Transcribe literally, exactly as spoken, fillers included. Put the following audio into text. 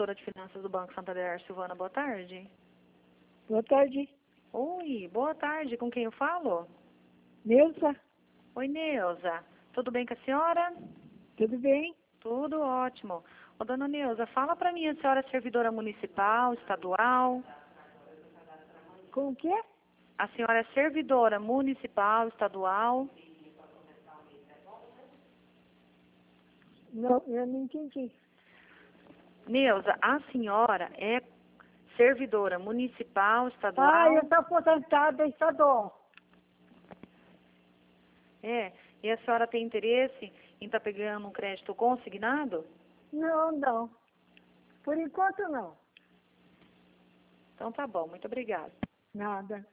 consultora de finanças do Banco Santander, Silvana, boa tarde. Boa tarde. Oi, boa tarde, com quem eu falo? Neuza, Oi, Neuza, tudo bem com a senhora? tudo bem? Tudo ótimo. Ô, dona Neuza, fala pra mim, a senhora é servidora municipal, estadual? Com o quê? A senhora é servidora municipal, estadual? Não, eu não entendi. Neuza, a senhora é servidora municipal, estadual? Ah, eu estou aposentada estadual. É, e a senhora tem interesse em estar pegando um crédito consignado? Não, não. Por enquanto, não. Então tá bom, muito obrigada. Nada.